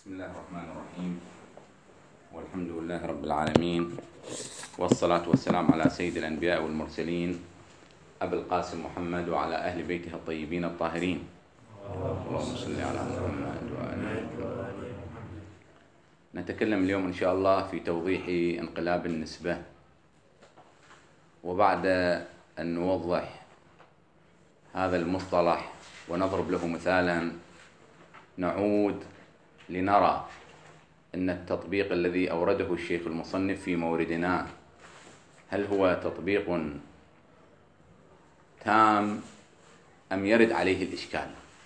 بسم الله الرحمن الرحيم، والحمد لله رب العالمين، والصلاة والسلام على سيد الأنبياء والمرسلين أبي القاسم محمد وعلى أهل بيته الطيبين الطاهرين. اللهم صل على محمد وآله محمد. نتكلم اليوم إن شاء الله في توضيح انقلاب النسبة، وبعد أن نوضح هذا المصطلح ونضرب له مثالا نعود لنرى أن التطبيق الذي أورده الشيخ المصنف في موردنا هل هو تطبيق تام أم يرد عليه الإشكال،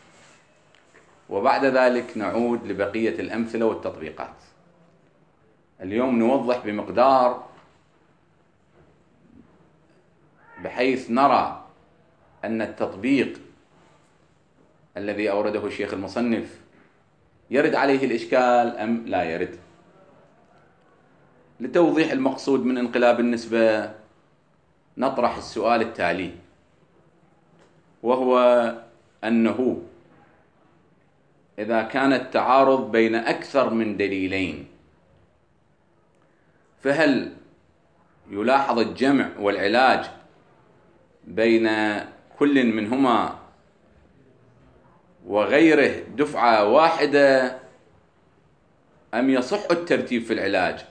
وبعد ذلك نعود لبقية الأمثلة والتطبيقات. اليوم نوضح بمقدار بحيث نرى أن التطبيق الذي أورده الشيخ المصنف يرد عليه الإشكال أم لا يرد. لتوضيح المقصود من انقلاب النسبة نطرح السؤال التالي، وهو أنه إذا كان التعارض بين أكثر من دليلين فهل يلاحظ الجمع والعلاج بين كل منهما وغيره دفعة واحدة أم يصح الترتيب في العلاج؟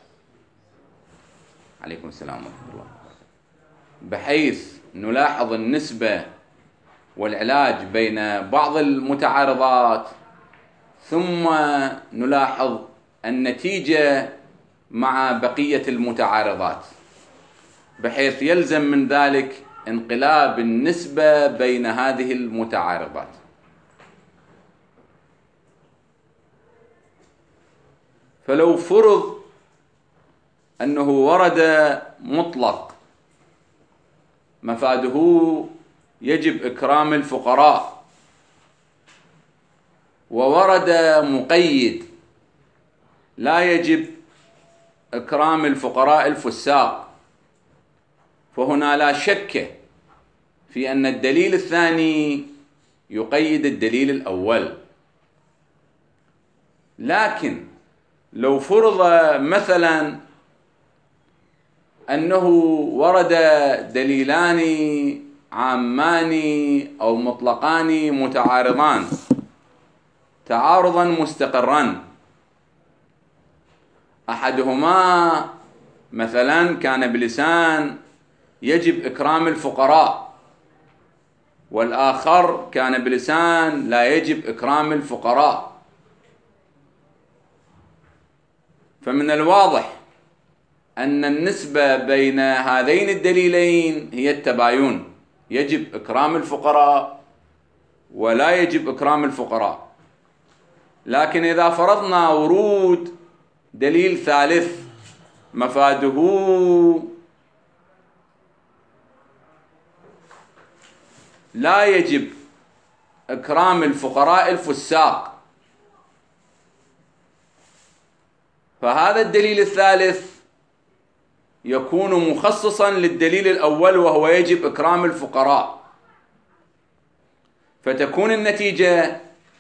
عليكم السلام ورحمة الله. بحيث نلاحظ النسبة والعلاج بين بعض المتعارضات ثم نلاحظ النتيجة مع بقية المتعارضات، بحيث يلزم من ذلك انقلاب النسبة بين هذه المتعارضات. فلو فرض أنه ورد مطلق مفاده يجب إكرام الفقراء، وورد مقيد لا يجب إكرام الفقراء الفساق، فهنا لا شك في أن الدليل الثاني يقيد الدليل الأول. لكن لو فرض مثلا أنه ورد دليلان عامان أو مطلقان متعارضان تعارضا مستقرا، أحدهما مثلا كان بلسان يجب إكرام الفقراء، والآخر كان بلسان لا يجب إكرام الفقراء، فمن الواضح أن النسبة بين هذين الدليلين هي التباين، يجب إكرام الفقراء ولا يجب إكرام الفقراء. لكن إذا فرضنا ورود دليل ثالث مفاده لا يجب إكرام الفقراء الفساق، فهذا الدليل الثالث يكون مخصصا للدليل الأول وهو يجب إكرام الفقراء، فتكون النتيجة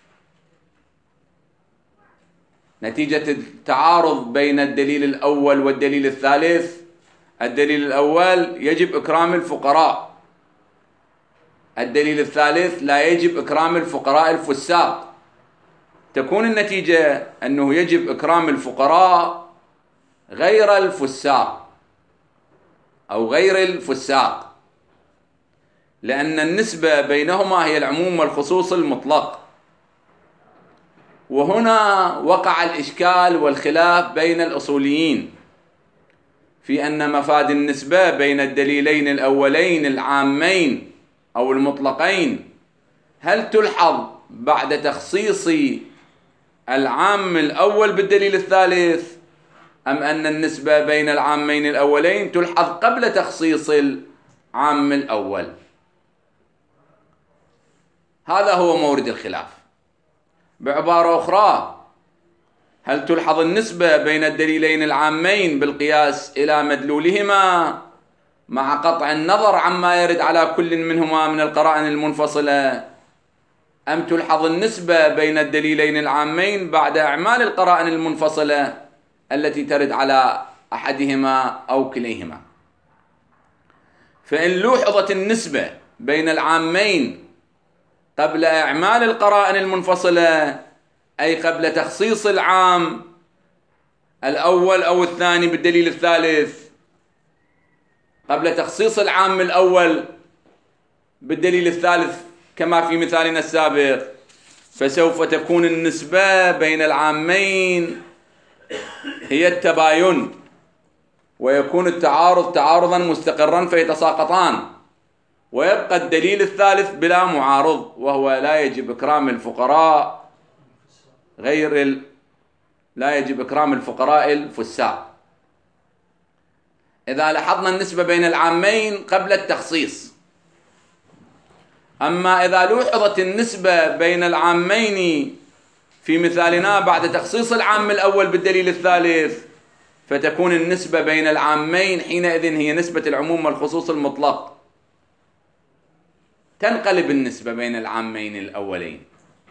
نتيجة التعارض بين الدليل الأول والدليل الثالث. الدليل الأول يجب إكرام الفقراء، الدليل الثالث لا يجب إكرام الفقراء الفساق، تكون النتيجة أنه يجب إكرام الفقراء غير الفساق أو غير الفساق، لأن النسبة بينهما هي العموم والخصوص المطلق. وهنا وقع الإشكال والخلاف بين الأصوليين في أن مفاد النسبة بين الدليلين الأولين العامين أو المطلقين هل تلحظ بعد تخصيص العام الأول بالدليل الثالث، أم أن النسبة بين العامين الأولين تلحظ قبل تخصيص العام الأول؟ هذا هو مورد الخلاف. بعبارة أخرى، هل تلحظ النسبة بين الدليلين العامين بالقياس إلى مدلولهما مع قطع النظر عما يرد على كل منهما من القرائن المنفصلة، أم تلحظ النسبة بين الدليلين العامين بعد إعمال القرائن المنفصلة التي ترد على أحدهما أو كليهما. فإن لوحظت النسبة بين العامين قبل إعمال القرائن المنفصلة، أي قبل تخصيص العام الأول أو الثاني بالدليل الثالث، قبل تخصيص العام الأول بالدليل الثالث كما في مثالنا السابق، فسوف تكون النسبة بين العامين هي التباين، ويكون التعارض تعارضا مستقرا فيتساقطان، ويبقى الدليل الثالث بلا معارض، وهو لا يجب إكرام الفقراء لا يجب إكرام الفقراء الفساق. إذا لاحظنا النسبة بين العامين قبل التخصيص. أما إذا لوحظت النسبة بين العامين في مثالنا بعد تخصيص العام الأول بالدليل الثالث، فتكون النسبة بين العامين حينئذ هي نسبة العموم والخصوص المطلق. تنقلب النسبة بين العامين الأولين،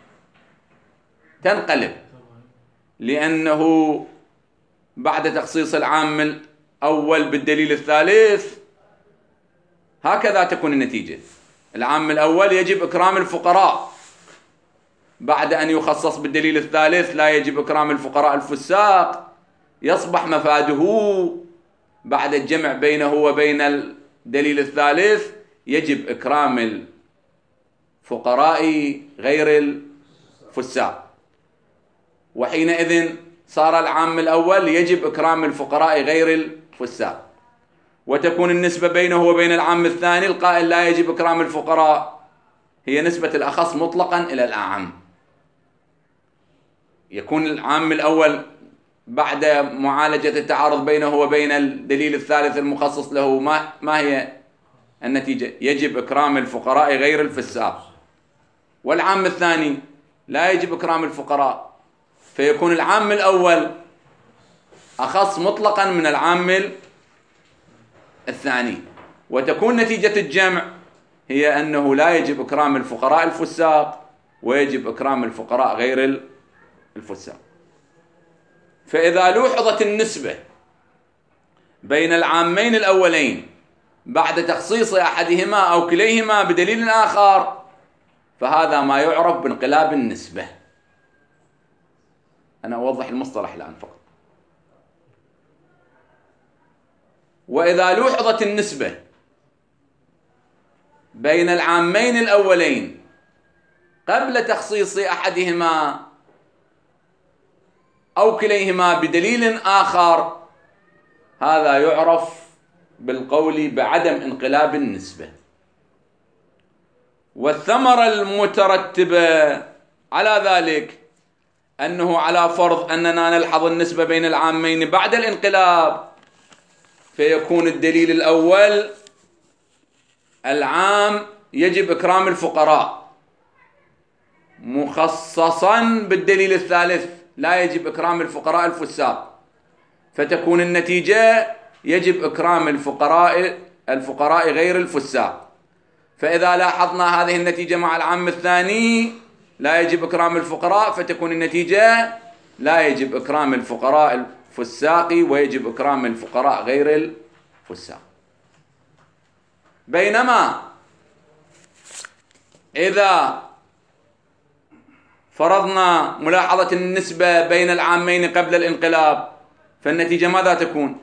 تنقلب، لأنه بعد تخصيص العام الأول بالدليل الثالث هكذا تكون النتيجة. العام الأول يجب إكرام الفقراء، بعد أن يخصص بالدليل الثالث لا يجب إكرام الفقراء الفساق، يصبح مفاده بعد الجمع بينه وبين الدليل الثالث يجب إكرام الفقراء غير الفساق، وحينئذ صار العام الأول يجب إكرام الفقراء غير الفساق، وتكون النسبة بينه وبين العام الثاني القائل لا يجب إكرام الفقراء هي نسبة الأخص مطلقا إلى الأعم. يكون العام الأول بعد معالجة التعارض بينه وبين الدليل الثالث المخصص له ما هي النتيجة؟ يجب إكرام الفقراء غير الفساق. والعام الثاني لا يجب إكرام الفقراء، فيكون العام الأول أخص مطلقا من العام الثاني، وتكون نتيجة الجمع هي أنه لا يجب إكرام الفقراء الفساق ويجب إكرام الفقراء غير الفساق. فإذا لوحظت النسبة بين العامين الأولين بعد تخصيص أحدهما أو كليهما بدليل آخر، فهذا ما يعرف بانقلاب النسبة. أنا أوضح المصطلح الآن فقط. وإذا لوحظت النسبة بين العامين الأولين قبل تخصيص أحدهما أو كليهما بدليل آخر، هذا يعرف بالقول بعدم انقلاب النسبة. والثمرة المترتبة على ذلك أنه على فرض أننا نلحظ النسبة بين العامين بعد الانقلاب، فيكون الدليل الأول العام يجب إكرام الفقراء مخصصا بالدليل الثالث لا يجب إكرام الفقراء الفساق، فتكون النتيجة يجب إكرام الفقراء غير الفساق. فإذا لاحظنا هذه النتيجة مع العام الثاني لا يجب إكرام الفقراء، فتكون النتيجة لا يجب إكرام الفقراء الفساق ويجب إكرام الفقراء غير الفساق. بينما إذا فرضنا ملاحظة النسبة بين العامين قبل الانقلاب، فالنتيجة ماذا تكون؟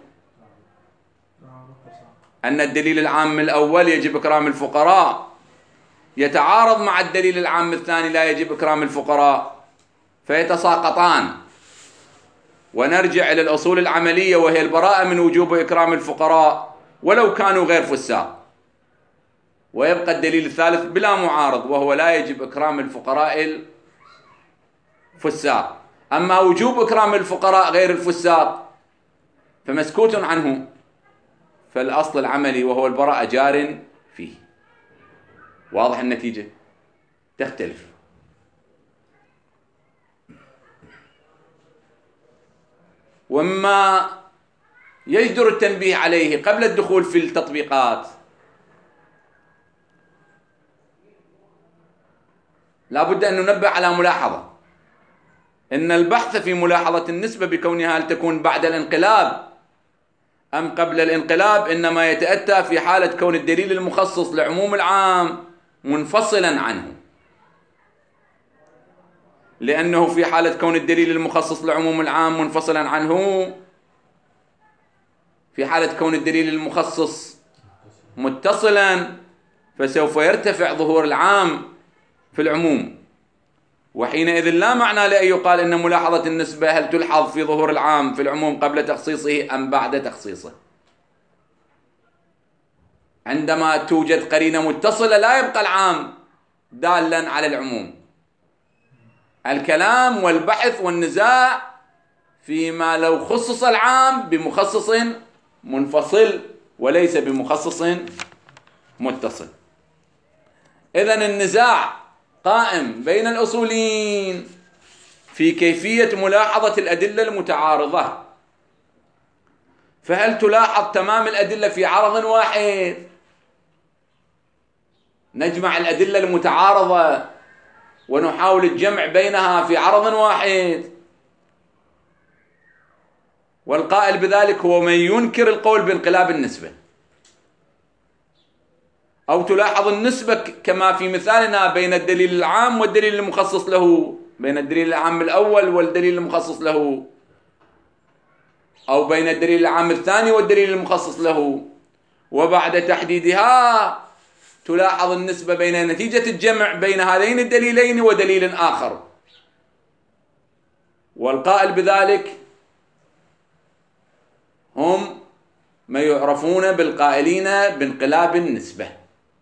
أن الدليل العام الأول يجب إكرام الفقراء يتعارض مع الدليل العام الثاني لا يجب إكرام الفقراء، فيتساقطان، ونرجع إلى الأصول العملية وهي البراءة من وجوب إكرام الفقراء ولو كانوا غير فساق، ويبقى الدليل الثالث بلا معارض وهو لا يجب إكرام الفقراء الفساق. أما وجوب إكرام الفقراء غير الفساق فمسكوت عنه، فالأصل العملي وهو البراءة جار فيه. واضح النتيجة؟ تختلف. وما يجدر التنبيه عليه قبل الدخول في التطبيقات لا بد أن ننبه على ملاحظة، إن البحث في ملاحظة النسبة بكونها هل تكون بعد الانقلاب أم قبل الانقلاب إنما يتأتى في حالة كون الدليل المخصص لعموم العام منفصلا عنه، لأنه في حالة كون الدليل المخصص لعموم العام منفصلا عنه، في حالة كون الدليل المخصص متصلا فسوف يرتفع ظهور العام في العموم، وحينئذ لا معنى لأن يقال إن ملاحظة النسبة هل تلحظ في ظهور العام في العموم قبل تخصيصه أم بعد تخصيصه. عندما توجد قرينة متصلة لا يبقى العام دالا على العموم. الكلام والبحث والنزاع فيما لو خصص العام بمخصص منفصل وليس بمخصص متصل. إذن النزاع قائم بين الأصوليين في كيفية ملاحظة الأدلة المتعارضة، فهل تلاحظ تمام الأدلة في عرض واحد؟ نجمع الأدلة المتعارضة ونحاول الجمع بينها في عرض واحد، والقائل بذلك هو من ينكر القول بانقلاب النسبة، أو تلاحظ النسبة كما في مثالنا بين الدليل العام والدليل المخصص له، بين الدليل العام الأول والدليل المخصص له، أو بين الدليل العام الثاني والدليل المخصص له، وبعد تحديدها تلاحظ النسبة بين نتيجة الجمع بين هذين الدليلين ودليل آخر، والقائل بذلك هم ما يعرفون بالقائلين بانقلاب النسبة.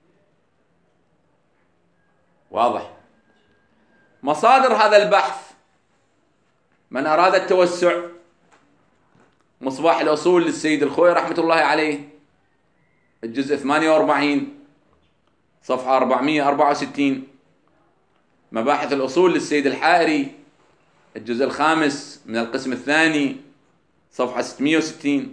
واضح؟ مصادر هذا البحث من أراد التوسع مصباح الأصول للسيد الخوي رحمة الله عليه، الجزء 48 صفحة 464. مباحث الأصول للسيد الحائري، الجزء الخامس من القسم الثاني صفحة 660.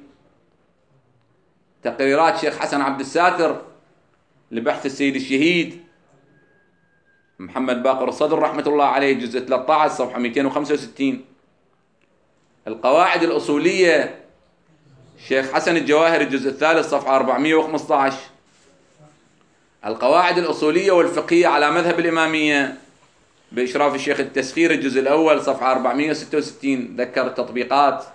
تقريرات شيخ حسن عبد الساتر لبحث السيد الشهيد محمد باقر الصدر رحمة الله عليه، الجزء 13 صفحة 265. القواعد الأصولية شيخ حسن الجواهر، الجزء الثالث صفحة 415. القواعد الأصولية والفقهية على مذهب الإمامية بإشراف الشيخ التسخير، الجزء الأول صفحة 466 ذكر التطبيقات.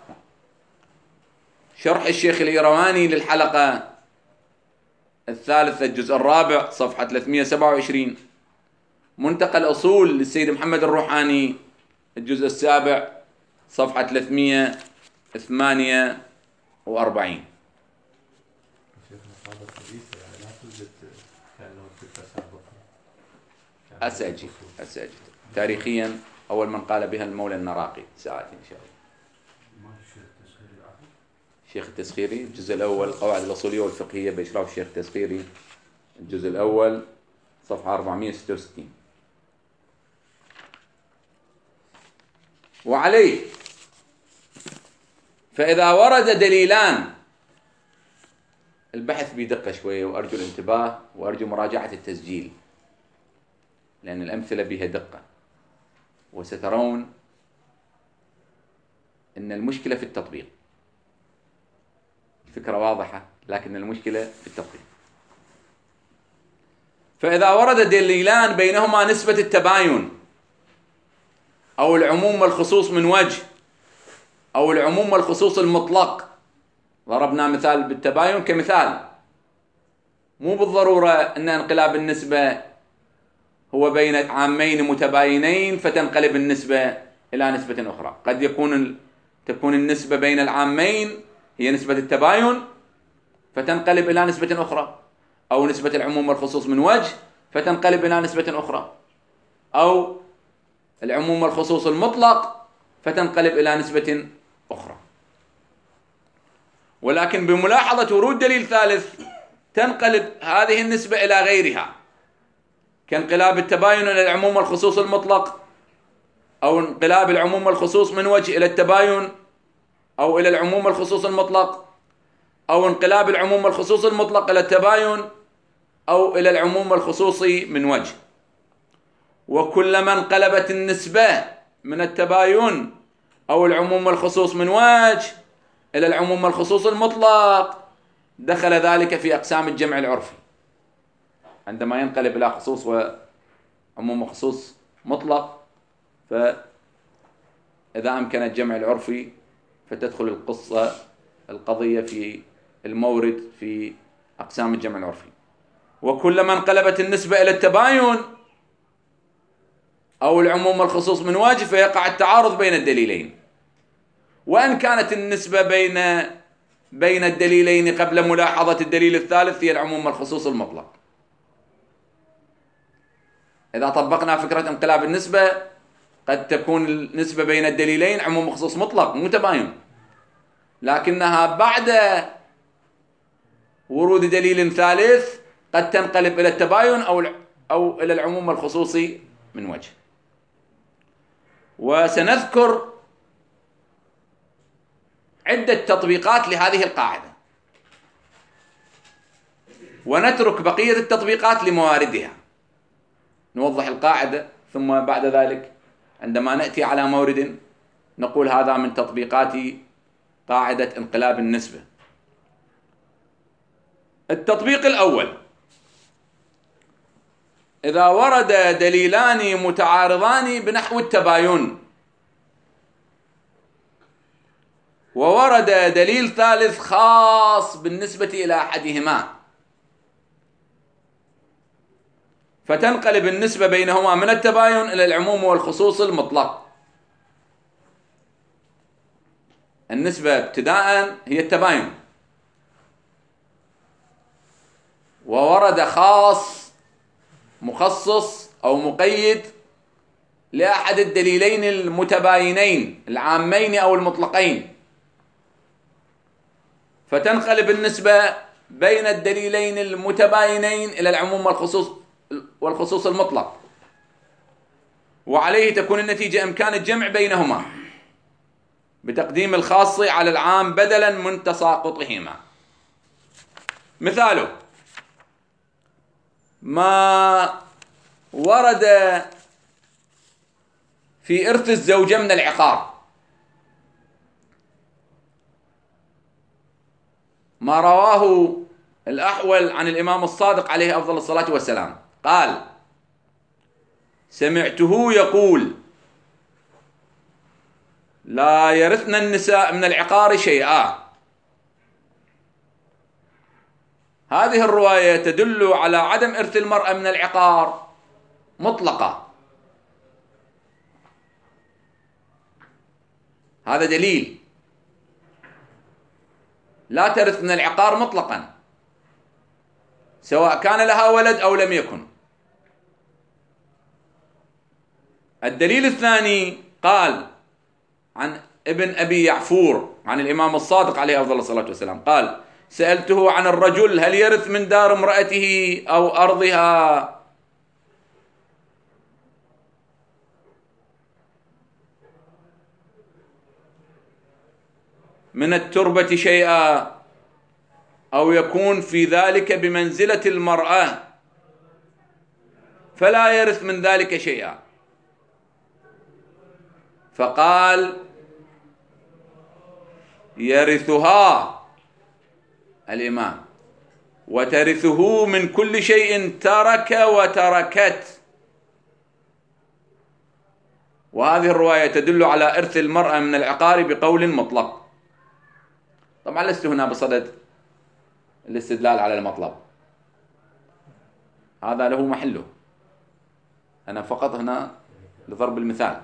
شرح الشيخ الإيرواني للحلقة الثالثة الجزء الرابع صفحة 327. منتقى الأصول للسيد محمد الروحاني، الجزء السابع صفحة 348. أسأجي تاريخيا أول من قال بها المولى النراقي ساعات إن شاء الله. الشيخ التسخيري الجزء الأول القواعد الأصولية والفقهية بإشراف الشيخ التسخيري، الجزء الأول صفحة 466. وعليه فإذا ورد دليلان، البحث بدقة شوية وأرجو الانتباه وأرجو مراجعة التسجيل لأن الأمثلة بها دقة، وسترون أن المشكلة في التطبيق. الفكرة واضحة لكن المشكلة في التطبيق. فإذا ورد دليلان بينهما نسبة التباين أو العموم والخصوص من وجه، أو العموم والخصوص المطلق، ضربنا مثال بالتباين كمثال، مو بالضرورة أن انقلاب النسبة هو بين عامين متباينين فتنقلب النسبة إلى نسبة أخرى. قد تكون النسبة بين العامين هي نسبة التباين فتنقلب إلى نسبة أخرى، أو نسبة العموم والخصوص من وجه فتنقلب إلى نسبة أخرى، أو العموم والخصوص المطلق فتنقلب إلى نسبة أخرى. ولكن بملاحظة ورود دليل ثالث تنقلب هذه النسبة إلى غيرها، كانقلاب التباين إلى العموم والخصوص المطلق، أو انقلاب العموم والخصوص من وجه إلى التباين، أو إلى العموم والخصوص المطلق، أو انقلاب العموم والخصوص المطلق إلى التباين، أو إلى العموم والخصوص من وجه. وكلما انقلبت النسبة من التباين أو العموم والخصوص من وجه إلى العموم والخصوص المطلق دخل ذلك في أقسام الجمع العرفي. عندما ينقلب إلى خصوص وعموم وخصوص مطلق، فإذا أمكن الجمع العرفي فتدخل القضية في المورد في أقسام الجمع العرفي. وكلما انقلبت النسبة إلى التباين أو العموم والخصوص من وجه فيقع التعارض بين الدليلين. وأن كانت النسبة بين الدليلين قبل ملاحظة الدليل الثالث هي العموم والخصوص المطلق. إذا طبقنا فكرة انقلاب النسبة قد تكون النسبة بين الدليلين عموم وخصوص مطلق مو تباين، لكنها بعد ورود دليل ثالث قد تنقلب إلى التباين أو إلى العموم والخصوصي من وجه. وسنذكر عدة تطبيقات لهذه القاعدة ونترك بقية التطبيقات لمواردها. نوضح القاعدة ثم بعد ذلك عندما نأتي على مورد نقول هذا من تطبيقات قاعدة انقلاب النسبة. التطبيق الأول: إذا ورد دليلان متعارضان بنحو التباين وورد دليل ثالث خاص بالنسبة إلى أحدهما، فتنقلب النسبة بينهما من التباين إلى العموم والخصوص المطلق. النسبة ابتداء هي التباين، وورد خاص مخصص أو مقيد لأحد الدليلين المتباينين العامين أو المطلقين، فتنقلب النسبة بين الدليلين المتباينين إلى العموم والخصوص المطلق، وعليه تكون النتيجة إمكان الجمع بينهما بتقديم الخاص على العام بدلا من تساقطهما. مثاله ما ورد في إرث الزوجة من العقار، ما رواه الأحول عن الإمام الصادق عليه أفضل الصلاة والسلام قال: سمعته يقول: لا يرثن النساء من العقار شيئا. هذه الرواية تدل على عدم إرث المرأة من العقار مطلقة. هذا دليل لا ترث من العقار مطلقا سواء كان لها ولد أو لم يكن. الدليل الثاني قال عن ابن أبي يعفور عن الإمام الصادق عليه أفضل الصلاة والسلام قال: سألته عن الرجل هل يرث من دار امرأته أو أرضها، من التربة شيئا أو يكون في ذلك بمنزلة المرأة فلا يرث من ذلك شيئا، فقال: يرثها الإمام وترثه من كل شيء ترك وتركت. وهذه الرواية تدل على إرث المرأة من العقار بقول مطلق. طبعا لست هنا بصدد الاستدلال على المطلب، هذا له محله، أنا فقط هنا لضرب المثال.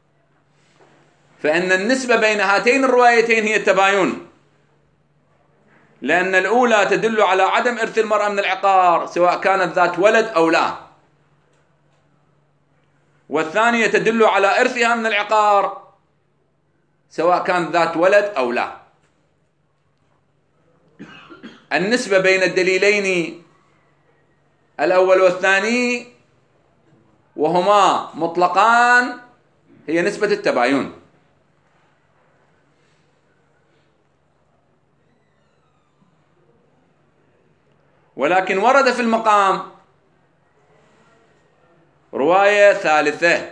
فإن النسبة بين هاتين الروايتين هي التباين، لأن الأولى تدل على عدم إرث المرأة من العقار سواء كانت ذات ولد أو لا، والثانية تدل على إرثها من العقار سواء كانت ذات ولد أو لا. النسبة بين الدليلين الأول والثاني وهما مطلقان هي نسبة التباين. ولكن ورد في المقام رواية ثالثة.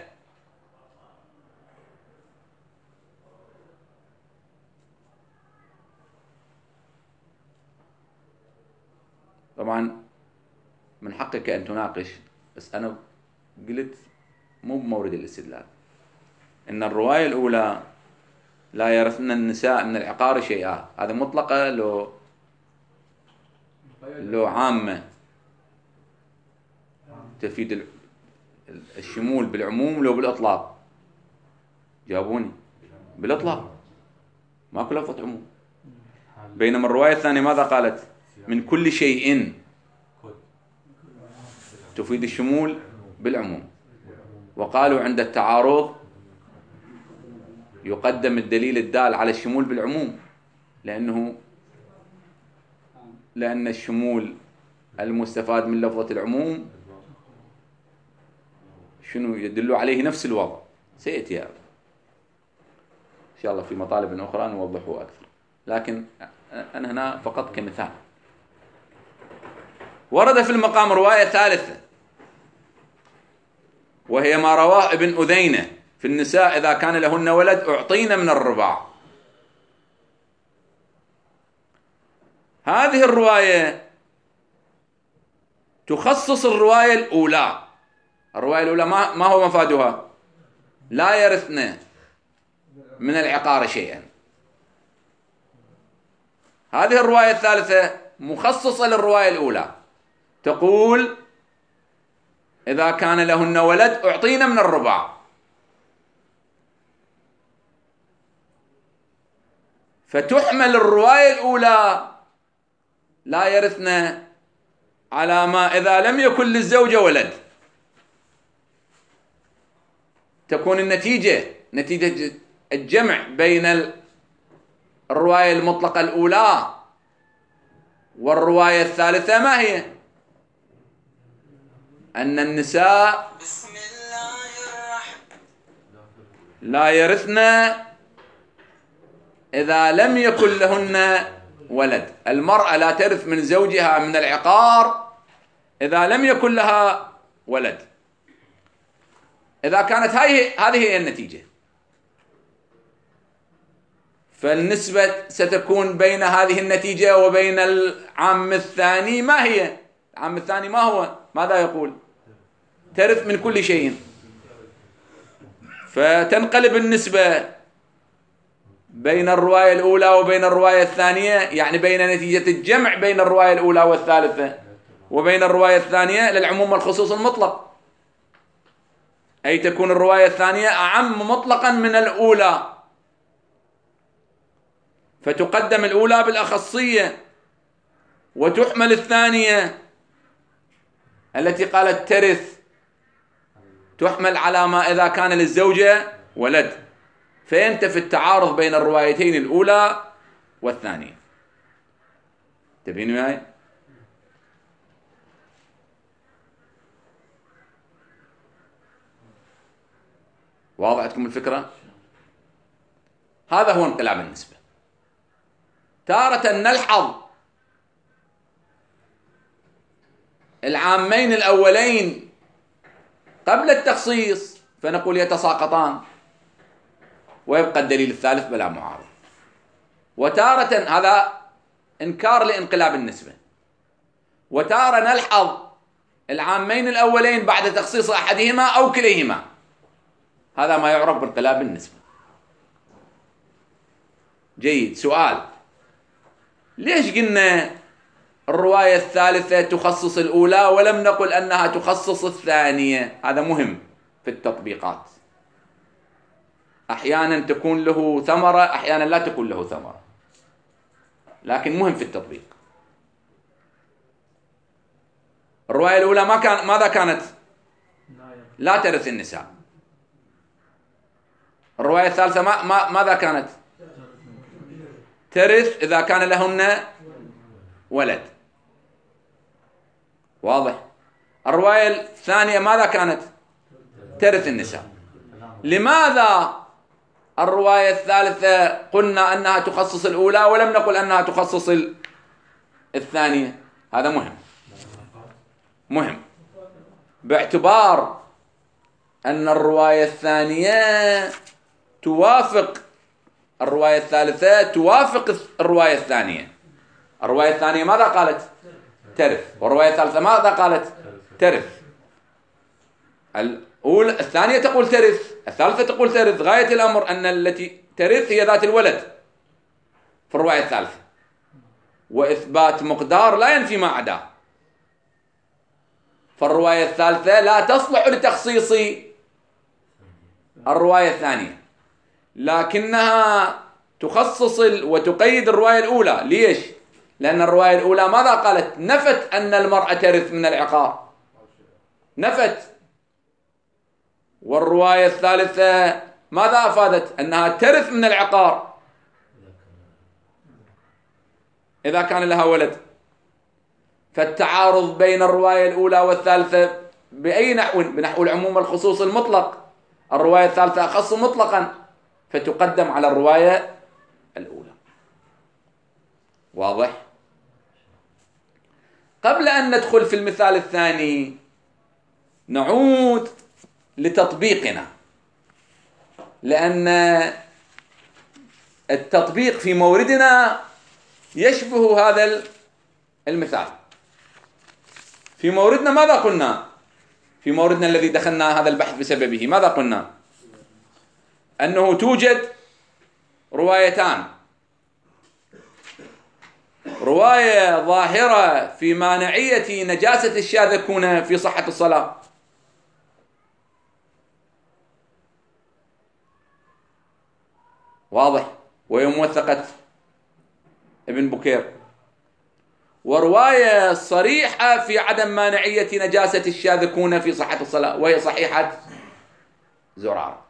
طبعا من حقك أن تناقش، بس أنا قلت مو بمورد الاستدلال. إن الرواية الأولى لا يرثن النساء من العقار شيئا، هذا مطلقة لو عامة تفيد الشمول بالعموم لو بالإطلاق؟ جاوبوني. بالإطلاق، ماكو لفظة عموم. بينما الرواية الثانية ماذا قالت؟ من كل شيء، تفيد الشمول بالعموم. وقالوا عند التعارض يقدم الدليل الدال على الشمول بالعموم، لأن الشمول المستفاد من لفظة العموم شنو يدل عليه نفس الوضع. سيأتي هذا إن شاء الله في مطالب أخرى نوضحه أكثر، لكن أنا هنا فقط كمثال. ورد في المقام رواية ثالثة، وهي ما رواه ابن أذينة في النساء إذا كان لهن ولد أعطين من الرضاع. هذه الرواية تخصص الرواية الأولى. الرواية الأولى ما هو مفادها؟ لا يرثن من العقار شيئا. هذه الرواية الثالثة مخصصة للرواية الأولى، تقول إذا كان لهن ولد أعطينا من الربع. فتحمل الرواية الأولى لا يرثن على ما إذا لم يكن للزوجة ولد. تكون النتيجة نتيجة الجمع بين الرواية المطلقة الأولى والرواية الثالثة ما هي؟ أن النساء لا يرثن إذا لم يكن لهن ولد. المرأة لا ترث من زوجها من العقار إذا لم يكن لها ولد. إذا كانت هذه هي النتيجة، فالنسبة ستكون بين هذه النتيجة وبين العام الثاني. ما هي العام الثاني؟ ما هو؟ ماذا يقول؟ ترث من كل شيء. فتنقلب النسبة بين الرواية الأولى وبين الرواية الثانية، يعني بين نتيجة الجمع بين الرواية الأولى والثالثة وبين الرواية الثانية للعموم والخصوص المطلق، أي تكون الرواية الثانية أعم مطلقا من الأولى، فتقدم الأولى بالأخصية وتحمل الثانية التي قالت ترث، تحمل على ما إذا كان للزوجة ولد، فينتفي التعارض بين الروايتين الأولى والثانية. تبينوا معي؟ واضح عندكم الفكرة؟ هذا هو انقلاب النسبة. تارة نلحظ العامين الأولين قبل التخصيص فنقول يتساقطان ويبقى الدليل الثالث بلا معارض، وتارة هذا إنكار لانقلاب النسبة، وتارة نلحظ العامين الأولين بعد تخصيص أحدهما أو كليهما، هذا ما يعرف بانقلاب النسبة. جيد. سؤال: ليش قلنا الرواية الثالثة تخصص الأولى ولم نقل أنها تخصص الثانية؟ هذا مهم في التطبيقات، أحيانا تكون له ثمرة، أحيانا لا تكون له ثمرة، لكن مهم في التطبيق. الرواية الأولى ماذا كانت؟ لا ترث النساء. الرواية الثالثة ماذا كانت؟ ترث إذا كان لهن ولد. واضح. الرواية الثانية ماذا كانت؟ ترث النساء. لماذا الرواية الثالثة قلنا أنها تخصص الأولى ولم نقل أنها تخصص الثانية؟ هذا مهم باعتبار أن الرواية الثانية توافق الرواية الثالثة، توافق الرواية الثانية. الرواية الثانية ماذا قالت؟ ترث. والرواية الثالثة ماذا قالت؟ ترث. الثانية تقول ترث، الثالثة تقول ترث. غاية الأمر أن التي ترث هي ذات الولد في الرواية الثالثة، وإثبات مقدار لا ينفي ما عداه. فالرواية الثالثة لا تصلح لتخصيص الرواية الثانية، لكنها تخصص وتقيد الرواية الأولى. ليش؟ لأن الرواية الأولى ماذا قالت؟ نفت أن المرأة ترث من العقار، نفت. والرواية الثالثة ماذا أفادت؟ أنها ترث من العقار إذا كان لها ولد. فالتعارض بين الرواية الأولى والثالثة بأي نحو؟ بنحو العموم والخصوص المطلق. الرواية الثالثة أخص مطلقا، فتقدم على الرواية الأولى. واضح؟ قبل أن ندخل في المثال الثاني نعود لتطبيقنا، لأن التطبيق في موردنا يشبه هذا المثال. في موردنا ماذا قلنا؟ في موردنا الذي دخلنا هذا البحث بسببه ماذا قلنا؟ أنه توجد روايتان: رواية ظاهرة في مانعية نجاسة الشاذكونة في صحة الصلاة، واضح، وهي موثقة ابن بكير. ورواية صريحة في عدم مانعية نجاسة الشاذكونة في صحة الصلاة، وهي صحيحة زرارة.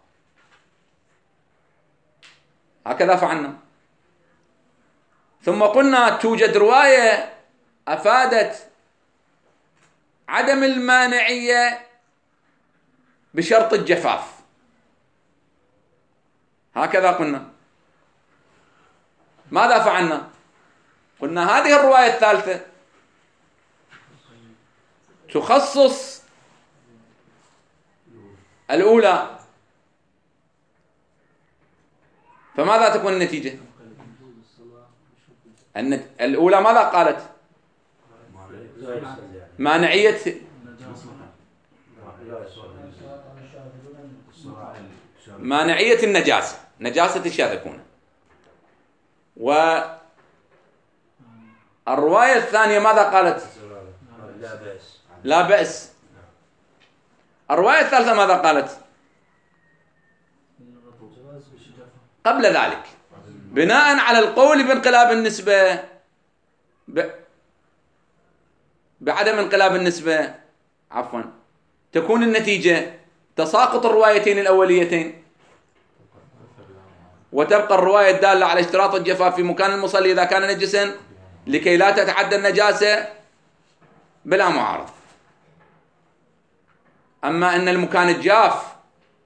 هكذا فعلنا. ثم قلنا توجد رواية أفادت عدم المانعية بشرط الجفاف، هكذا قلنا. ماذا فعلنا؟ قلنا هذه الرواية الثالثة تخصص الأولى، فماذا تكون النتيجة؟ أن الأولى ماذا قالت؟ مانعية النجاسة، نجاسة الشاذكونة. والرواية الثانية ماذا قالت؟ لا بأس. الرواية الثالثة ماذا قالت؟ قبل ذلك بناء على القول بانقلاب النسبة بعدم انقلاب النسبة تكون النتيجة تساقط الروايتين الأوليتين، وتبقى الرواية الدالة على اشتراط الجفاف في مكان المصلي إذا كان نجسا لكي لا تتعدى النجاسة بلا معارض. أما أن المكان الجاف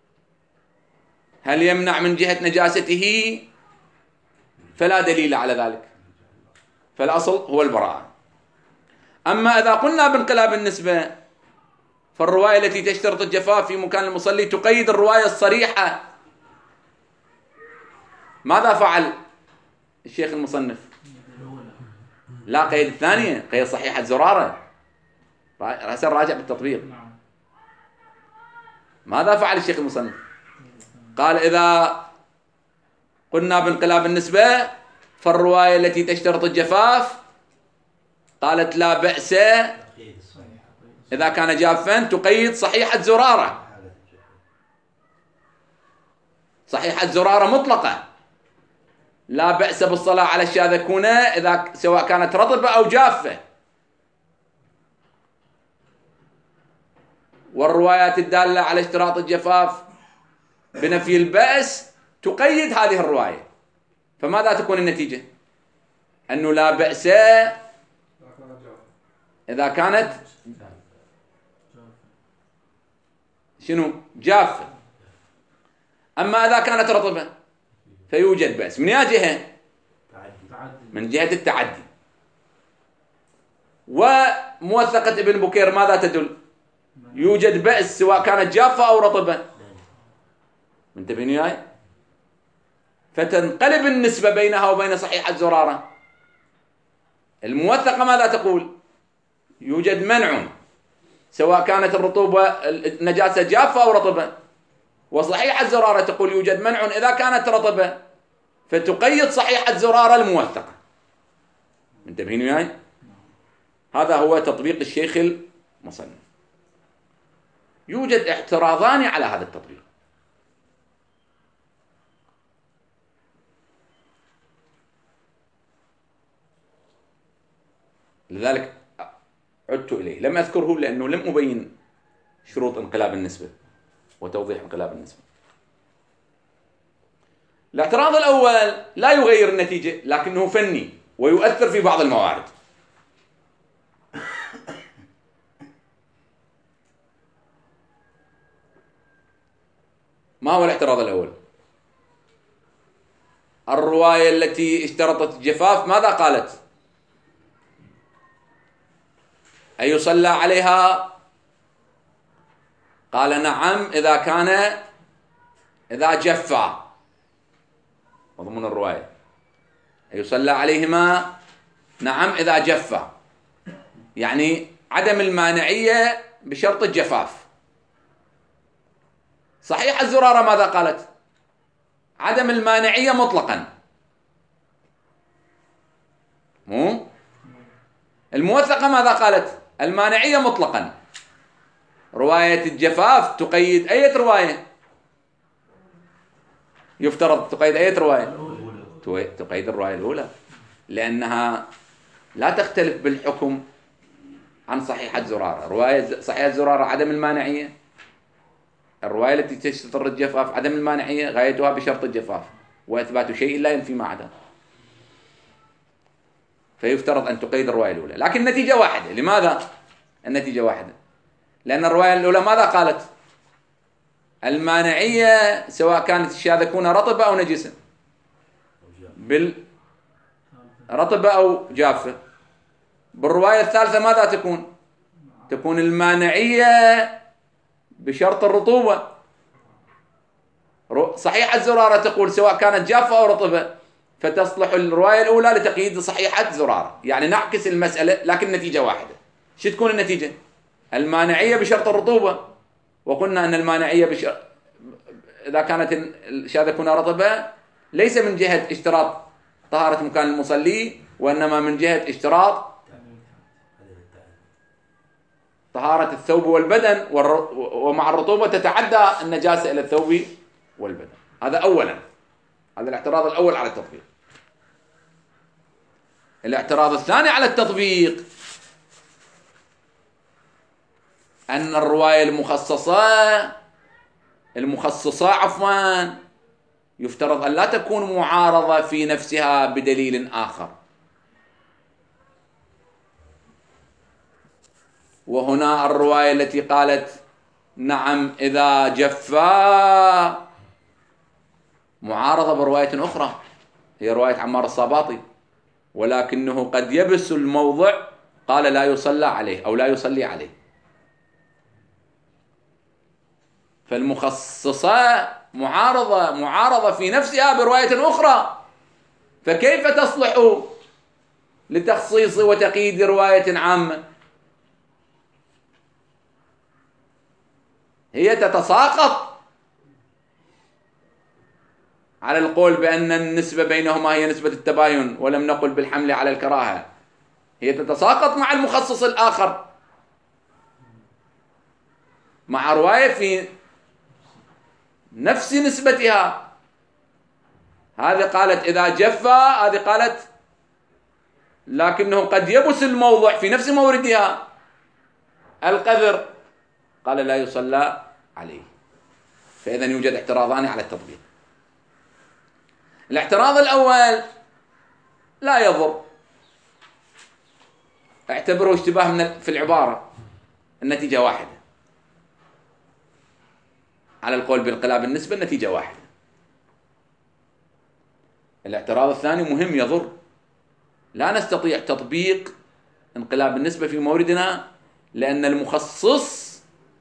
هل يمنع من جهة نجاسته؟ فلا دليل على ذلك، فالأصل هو البراءة. أما إذا قلنا بانقلاب النسبة فالرواية التي تشترط الجفاف في مكان المصلي تقيد الرواية الصريحة. ماذا فعل الشيخ المصنف؟ لا قيد الثانية، قيد صحيحة زرارة. رأسا راجع بالتطبيق. ماذا فعل الشيخ المصنف؟ قال إذا قلنا بانقلاب النسبة فالرواية التي تشترط الجفاف قالت لا بأس إذا كان جافا تقيد صحيحة زرارة، صحيحة زرارة مطلقة، لا بأس بالصلاة على الشاذكونة إذا سواء كانت رطبة أو جافة. والروايات الدالة على اشتراط الجفاف بنفي البأس تقيد هذه الرواية. فماذا تكون النتيجة؟ أنه لا بأس إذا كانت جافة. أما إذا كانت رطبة فيوجد بأس. من أي جهة؟ من جهة التعدي. وموثقة ابن بكير ماذا تدل؟ يوجد بأس سواء كانت جافة أو رطبة. منتبهين وياي؟ فتنقلب النسبة بينها وبين صحيحة زرارة. الموثقة ماذا تقول؟ يوجد منع سواء كانت الرطوبة النجاسة جافة أو رطبة. وصحيحة زرارة تقول يوجد منع إذا كانت رطبة، فتقيد صحيحة زرارة الموثقة. منتبهين وياي؟ هذا هو تطبيق الشيخ المصنف. يوجد اعتراضان على هذا التطبيق. لذلك عدت إليه، لم أذكره لأنه لم أبين شروط انقلاب النسبة وتوضيح انقلاب النسبة. الاعتراض الأول لا يغير النتيجة لكنه فني ويؤثر في بعض الموارد. ما هو الاعتراض الأول؟ الرواية التي اشترطت الجفاف ماذا قالت؟ أن يصلى عليها؟ قال نعم إذا جفا. مضمون الرواية أن يصلى عليهما نعم إذا جفا، يعني عدم المانعية بشرط الجفاف. صحيح الزرارة ماذا قالت؟ عدم المانعية مطلقا. مو الموثقة ماذا قالت؟ المانعية مطلقا. رواية الجفاف تقيد أي رواية؟ يفترض تقيد أي رواية؟ تقيد الرواية الأولى، لأنها لا تختلف بالحكم عن صحيحة زرارة. رواية صحيحة زرارة عدم المانعية، الرواية التي تشترط الجفاف عدم المانعية، غايتها بشرط الجفاف وإثبات شيء لا ينفي ما عدا، فيفترض أن تقيد الرواية الأولى. لكن النتيجة واحدة. لماذا النتيجة واحدة؟ لأن الرواية الأولى ماذا قالت؟ المانعية سواء كانت الشاذة تكون رطبة أو نجسة، بالرطبة أو جافة. بالرواية الثالثة ماذا تكون؟ تكون المانعية بشرط الرطوبة. صحيحة زرارة تقول سواء كانت جافة أو رطبة، فتصلح الرواية الأولى لتقييد صحيحة زرارة. يعني نعكس المسألة لكن النتيجة واحدة. شو تكون النتيجة؟ المانعية بشرط الرطوبة، وقلنا أن المانعية إذا كانت الشاذة تكون رطبة ليس من جهة اشتراط طهارة مكان المصلي، وإنما من جهة اشتراط طهارة الثوب والبدن، ومع الرطوبة تتعدى النجاسة إلى الثوب والبدن. هذا أولا، هذا الاعتراض الأول على التطبيق. الاعتراض الثاني على التطبيق أن الرواية المخصصة يفترض أن لا تكون معارضة في نفسها بدليل آخر. وهنا الرواية التي قالت نعم إذا جفا معارضة برواية أخرى، هي رواية عمار الصاباطي، ولكنه قد يبس الموضع، قال لا يصلى عليه أو لا يصلي عليه. فالمخصصة معارضة في نفسها برواية أخرى، فكيف تصلح لتخصيص وتقييد رواية عامة؟ هي تتساقط على القول بأن النسبة بينهما هي نسبة التباين، ولم نقل بالحمل على الكراهة. هي تتساقط مع المخصص الآخر، مع رواية في نفس نسبتها. هذه قالت إذا جفا، هذه قالت لكنه قد يبس الموضع في نفس موردها القذر، قال لا يصلى عليه. فإذا يوجد اعتراضان على التطبيق. الاعتراض الأول لا يضر، اعتبره اشتباه في العبارة، النتيجة واحدة. على القول بانقلاب النسبة النتيجة واحدة. الاعتراض الثاني مهم يضر، لا نستطيع تطبيق انقلاب النسبة في موردنا، لأن المخصص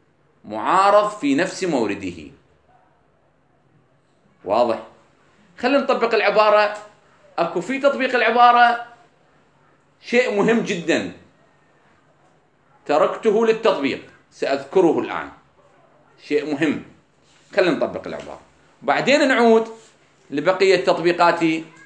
معارض في نفس مورده. واضح؟ خلينا نطبق العبارة. أكو في تطبيق العبارة شيء مهم جدا تركته للتطبيق، سأذكره الآن. شيء مهم، خلينا نطبق العبارة بعدين نعود لبقية تطبيقات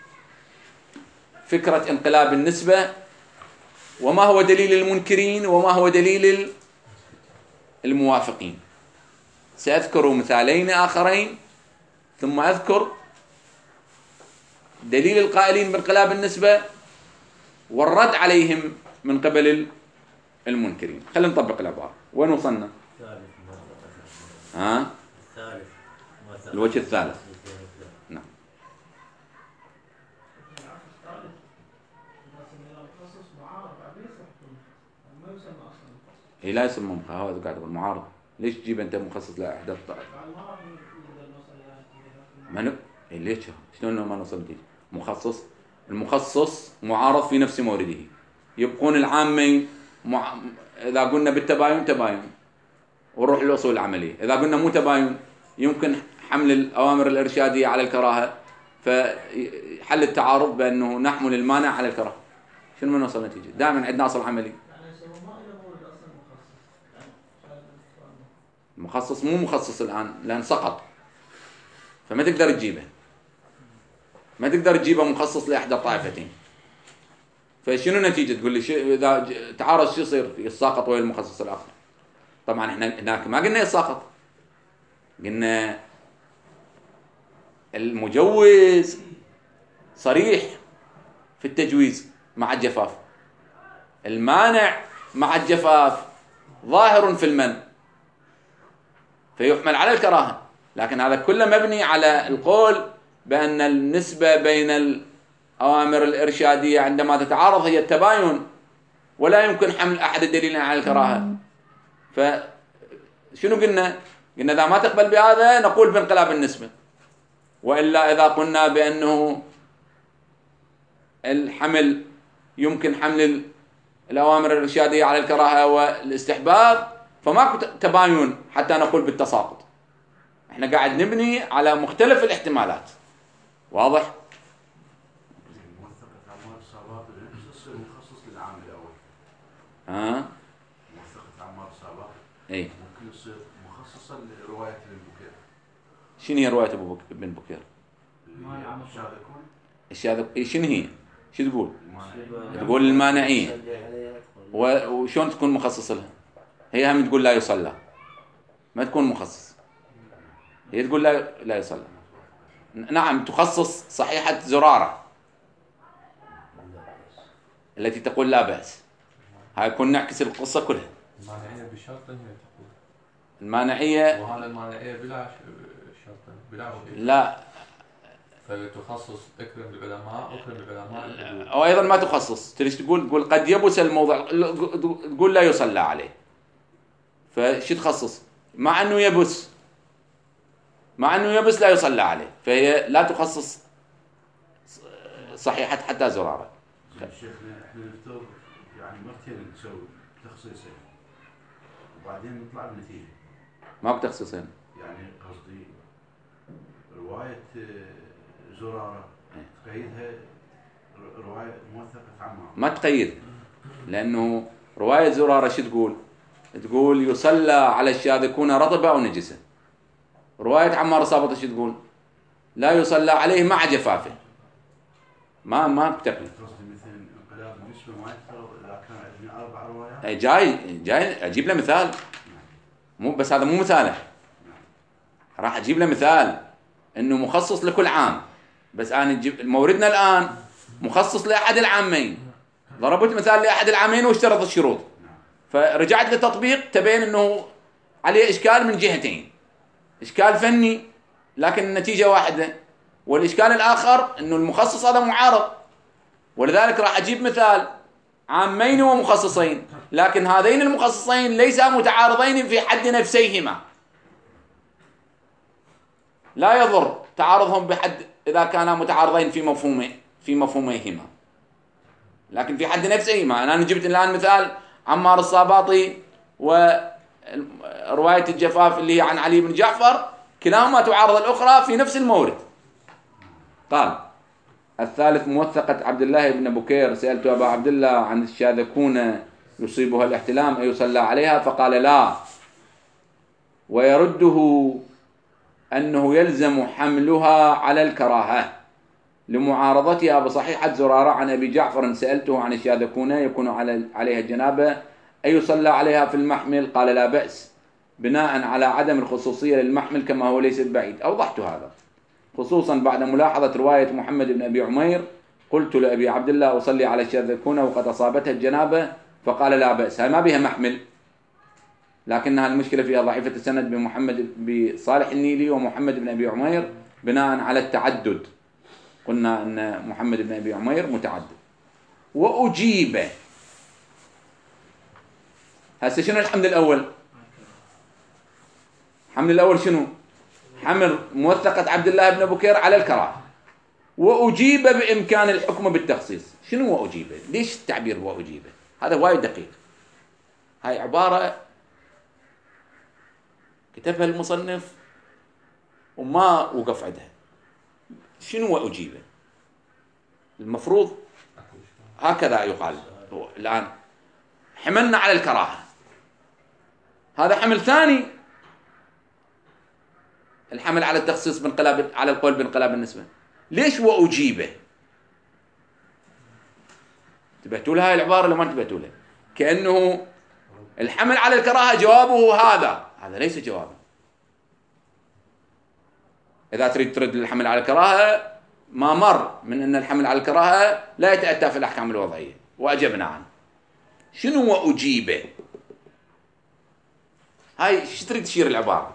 فكرة انقلاب النسبة، وما هو دليل المنكرين وما هو دليل الموافقين. سأذكر مثالين آخرين ثم أذكر دليل القائلين بانقلاب النسبة والرد عليهم من قبل المنكرين. خلينا نطبق العبارة. وين وصلنا؟ الثالث الوجه الثالث. نعم. هي لا يسمى مخصص، هذا قاعد يقول معارض. ليش تجيب انت مخصص لاحدى الطائف؟ ليش شلون ما نوصل دي مخصص؟ المخصص معارض في نفس مورده. يبقون العامين اذا قلنا بالتباين تباين ونروح للاصول العمليه. اذا قلنا مو تباين يمكن حمل الاوامر الارشاديه على الكراهه، فحل التعارض بانه نحمل المانع على الكراهه. شنو من نوصل نتيجه؟ دائما عندنا اصل عملي. المخصص مو مخصص الان لان سقط، فما تقدر تجيبه، ما تقدر تجيبه مخصص لاحدى الطائفتين. فشنو نتيجه؟ تقول لي اذا تعارض شو يصير؟ يساقط ويا المخصص الاخر. طبعا احنا هناك ما قلنا يساقط، قلنا المجوز صريح في التجويز مع الجفاف، المانع مع الجفاف ظاهر في المنع، فيحمل على الكراهه. لكن هذا كله مبني على القول بأن النسبة بين الأوامر الإرشادية عندما تتعارض هي التباين، ولا يمكن حمل أحد الدليلين على الكراهة. فشنو قلنا؟ قلنا إذا ما تقبل بهذا نقول بانقلاب النسبة، وإلا إذا قلنا بأنه الحمل يمكن حمل الأوامر الإرشادية على الكراهة والاستحباب فماكو تباين حتى نقول بالتساقط. احنا قاعد نبني على مختلف الاحتمالات. واضح؟ موثقة عمار الصاباطي مخصص للعام الأول. موثقة عمار الصاباطي ممكن يصير مخصصة لرواية ابن بكير. شنو هي رواية ابن بكير؟ الشاذكون. شنو هي؟ شو تقول؟ تقول المانعية. وشون تكون مخصص لها؟ هي هم تقول لا يصلى، ما تكون مخصص. هي تقول لا يصلى. نعم تخصص صحيحة زرارة التي تقول لا بأس. هاي كنا نعكس القصة كلها. المانعية بشرط هي تقول. المانعية وهذا المانعية بلا شرط بلا شيء. لا. فتخصص اكرم العلماء أو أيضا ما تخصص. تريد تقول قد يبس الموضع، تقول لا يصلى عليه. فشو تخصص؟ مع أنه يبس لا يصلى عليه، فهي لا تخصص صحيحة حتى زرارة. شيخنا احنا نفترض يعني مرتين نسوي تخصيصين وبعدين نطلع بنتيجة. ما بتخصيصين. يعني قصدي رواية زرارة تقيدها رواية موثقة عمار. ما تقيد، لأنه رواية زرارة شو تقول؟ تقول يصلى على الشاذكون رطبة أو نجسة. رواية عمار الصابط شو تقول؟ لا يصلى عليه مع جفافه. ما بتقيد. قصدي مثل انقلاب النسبة ما يفترض إذا كان عندنا 4 روايات. جاي أجيب له مثال. مو بس هذا مو مثاله. راح أجيب له مثال إنه مخصص لكل عام، بس أنا نجيب موردنا الآن مخصص لأحد العامين. ضربت مثال لأحد العامين واشترط الشروط، فرجعت للتطبيق تبين إنه عليه إشكال من جهتين. إشكال فني لكن النتيجة واحدة، والإشكال الآخر إنه المخصص هذا معارض، ولذلك راح أجيب مثال عامين ومخصصين، لكن هذين المخصصين ليسا متعارضين في حد نفسيهما. لا يضر تعارضهم بحد إذا كانا متعارضين في مفهوميهما، لكن في حد نفسهما. أنا جبت الآن مثال عمار الصاباطي و رواية الجفاف اللي هي عن علي بن جعفر كلاهما تعارض الأخرى في نفس المورد. قال الثالث موثقة عبد الله بن بكير: سألت أبا عبد الله عن الشاذكون يصيبها الاحتلام أيصلى عليها؟ فقال لا، ويرده أنه يلزم حملها على الكراهة لمعارضتها بصحيحة زرارة عن أبي جعفر: سألته عن الشاذكون يكون عليها الجنابة أيصلى عليها في المحمل؟ قال لا بأس، بناء على عدم الخصوصية للمحمل كما هو ليس بعيد. أوضحت هذا خصوصا بعد ملاحظة رواية محمد بن أبي عمير: قلت لأبي عبد الله أصلي على الشاذكون وقد أصابتها الجنابة؟ فقال لا بأس. هاي ما بها محمل، لكنها المشكلة فيها ضعيفة السند بصالح النيلي ومحمد بن أبي عمير بناء على التعدد. قلنا أن محمد بن أبي عمير متعدد. وأجيب هسه شنو الحمل الأول؟ الحمل الأول شنو؟ حمل موثقة عبد الله بن بكير على الكراهة. وأجيب بإمكان الحكم بالتخصيص. شنو وأجيب؟ ليش التعبير وأجيب؟ هذا وايد دقيق. هاي عبارة كتبها المصنف وما وقف عندها. شنو وأجيب؟ المفروض هكذا يقال. الآن حملنا على الكراهة، هذا حمل ثاني. الحمل على التخصيص بانقلاب، على القول بانقلاب النسبة. ليش وأجيبه؟ انتبهتوا لها العبارة لما انتبهتوا لها؟ كأنه الحمل على الكراهة جوابه هذا ليس جوابه. إذا تريد ترد الحمل على الكراهة ما مر من أن الحمل على الكراهة لا يتأتى في الأحكام الوضعية وأجبنا عنه. شنو وأجيبه؟ هاي شو تريد تشير العبارة؟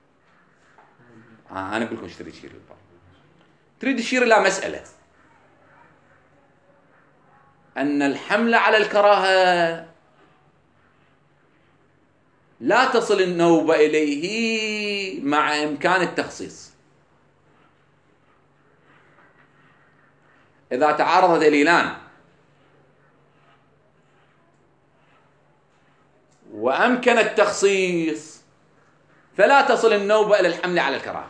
أنا أقول لكم شو تريد تشير العبارة. تريد تشير إلى مسألة أن الحمل على الكراهة لا تصل النوبة إليه مع إمكان التخصيص. إذا تعارض دليلان وأمكن التخصيص فلا تصل النوبة إلى الحمل على الكراهة.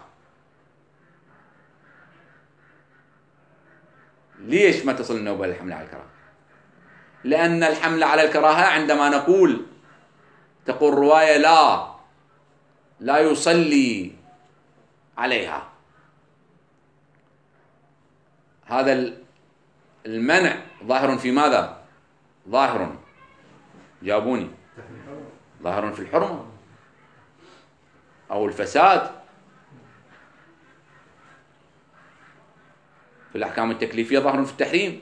ليش ما تصل النوبة إلى الحمل على الكراهة؟ لأن الحمل على الكراهة عندما تقول رواية لا يصلي عليها، هذا المنع ظاهر في ماذا؟ جابوني. ظاهر في الحرمة أو الفساد في الأحكام التكليفية، ظاهر في التحريم.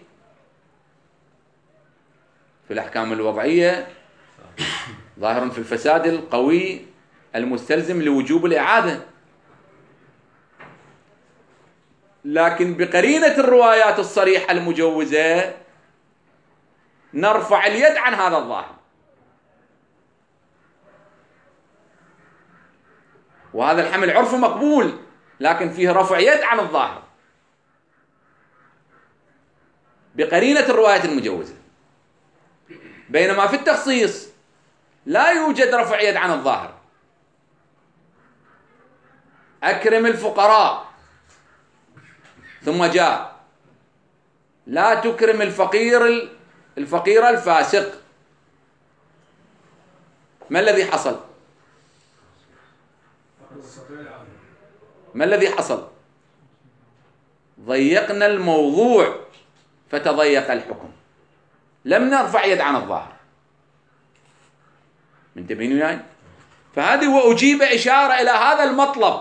في الأحكام الوضعية ظاهر في الفساد القوي المستلزم لوجوب الإعادة. لكن بقرينة الروايات الصريحة المجوزة نرفع اليد عن هذا الظاهر، وهذا الحمل عرف مقبول لكن فيه رفع يد عن الظاهر بقرينة الروايات المجوزة. بينما في التخصيص لا يوجد رفع يد عن الظاهر. أكرم الفقراء ثم جاء لا تكرم الفقير الفاسق. ما الذي حصل؟ ضيقنا الموضوع فتضيق الحكم، لم نرفع يد عن الظاهر. منتبهين وياي؟ فهذه وأجيب إشارة إلى هذا المطلب،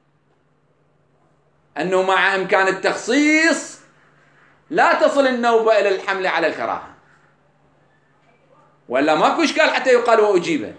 أنه مع إمكان التخصيص لا تصل النوبة إلى الحمل على الكراهة، ولا ماكو إشكال حتى يقال وأجيبه.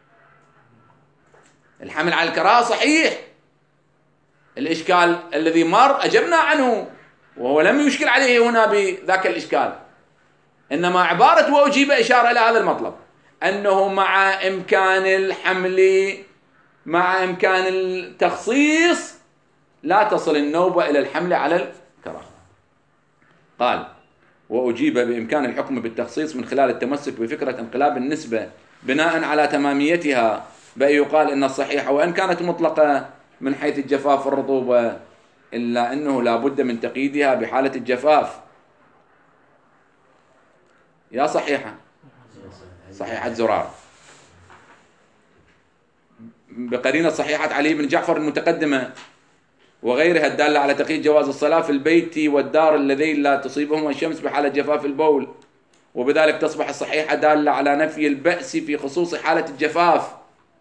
الحمل على الكراهة صحيح، الإشكال الذي مر أجبنا عنه وهو لم يشكل عليه هنا بذاك الإشكال، إنما عبارة وأجيب إشارة إلى هذا المطلب، أنه مع إمكان الحمل مع إمكان التخصيص لا تصل النوبة إلى الحمل على الكراهة. قال وأجيب بإمكان الحكم بالتخصيص من خلال التمسك بفكرة انقلاب النسبة بناء على تماميتها بأن يقال إن الصحيحة وإن كانت مطلقة من حيث الجفاف والرطوبة إلا أنه لا بد من تقييدها بحالة الجفاف. يا صحيحة، صحيحة زرار بقرينة صحيحة علي بن جعفر المتقدمة وغيرها الدالة على تقييد جواز الصلاة في البيت والدار اللذين لا تصيبهما الشمس بحالة جفاف البول، وبذلك تصبح الصحيحة دالة على نفي البأس في خصوص حالة الجفاف.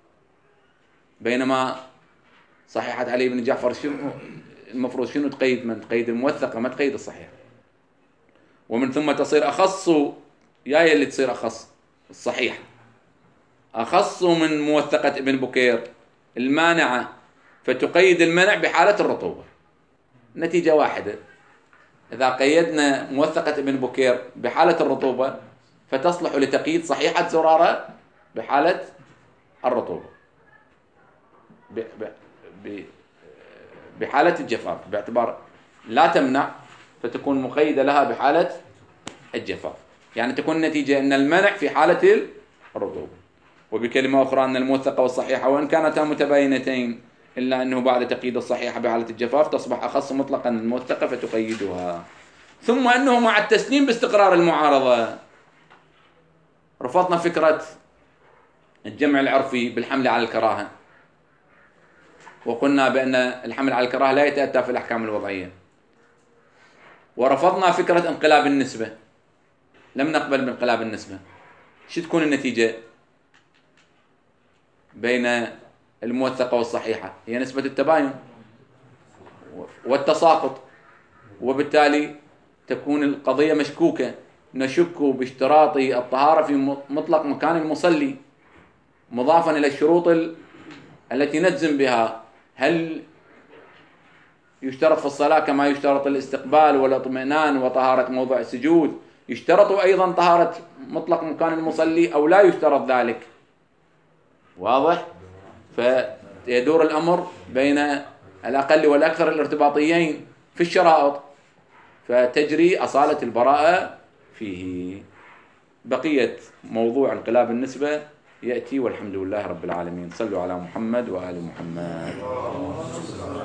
بينما صحيحة علي بن جعفر شنو المفروض شنو تقيد؟ من تقيد الموثقة ما تقيد الصحيحة، ومن ثم تصير أخص، يا اللي تصير أخص الصحيحة أخص من موثقة ابن بكير المانعة، فتقيد المنع بحالة الرطوبة. نتيجة واحدة، إذا قيدنا موثقة ابن بكير بحالة الرطوبة فتصلح لتقييد صحيحة زرارة بحالة الرطوبة بحالة الجفاف، باعتبار لا تمنع فتكون مقيدة لها بحالة الجفاف. يعني تكون النتيجة أن المنع في حالة الرطوبة. وبكلمة أخرى أن الموثقة والصحيحة وإن كانتا متباينتين إلا أنه بعد تقييد الصحيحة بحالة الجفاف تصبح أخص مطلقا الموثقة فتقيدها. ثم أنه مع التسليم باستقرار المعارضة رفضنا فكرة الجمع العرفي بالحمل على الكراهة، وقلنا بأن الحمل على الكراهة لا يتأتى في الأحكام الوضعية، ورفضنا فكرة انقلاب النسبة، لم نقبل بانقلاب النسبة. شو تكون النتيجة بين الموثقة والصحيحة؟ هي نسبة التباين والتساقط، وبالتالي تكون القضية مشكوكة، نشك باشتراط الطهارة في مطلق مكان المصلي مضافا إلى الشروط التي نجزم بها. هل يشترط في الصلاة كما يشترط الاستقبال والاطمئنان وطهارة موضع السجود يشترط أيضا طهارة مطلق مكان المصلي أو لا يشترط ذلك؟ واضح؟ فيدور الأمر بين الأقل والأكثر الارتباطيين في الشرائط، فتجري أصالة البراءة فيه. بقية موضوع انقلاب النسبة يأتي، والحمد لله رب العالمين. صلوا على محمد وآل محمد.